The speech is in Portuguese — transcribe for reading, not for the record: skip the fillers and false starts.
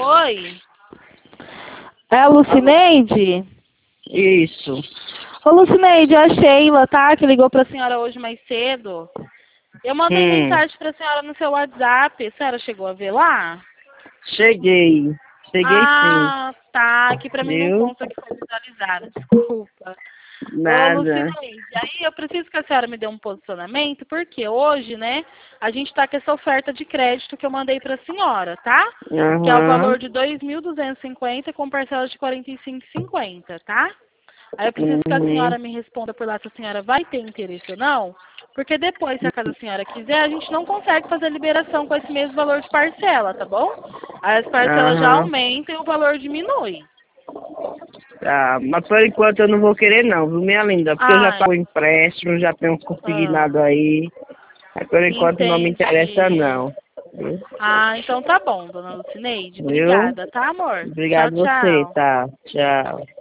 Oi? É a Lucineide? Isso. Ô, Lucineide, é a Sheila, tá? Que ligou pra senhora hoje mais cedo. Eu mandei mensagem pra senhora no seu WhatsApp. A senhora chegou a ver lá? Cheguei. Cheguei sim. Tá. Aqui pra mim não Viu? consta que foi visualizado. Desculpa. Ô, Nada. Lucineide, aí eu preciso que a senhora me dê um posicionamento, porque hoje, né, a gente tá com essa oferta de crédito que eu mandei pra senhora, tá? Que é o Aham. valor de 2.250 com parcelas de 45,50, tá? Aí eu preciso que a Uhum. senhora me responda por lá se a senhora vai ter interesse ou não, porque depois, se a casa da senhora quiser, a gente não consegue fazer a liberação com esse mesmo valor de parcela, tá bom? Aí as parcelas já Aham. aumentam e o valor diminui. Tá. Mas por enquanto eu não vou querer não, viu, minha linda? Porque eu já Ai, pago empréstimo, já tenho ah, consignado aí. Mas por enquanto não me interessa entendi. não. Viu? Então tá bom, dona Lucineide. Viu? Obrigada, tá, amor? Tchau, Obrigado você, tchau. tá? Tchau.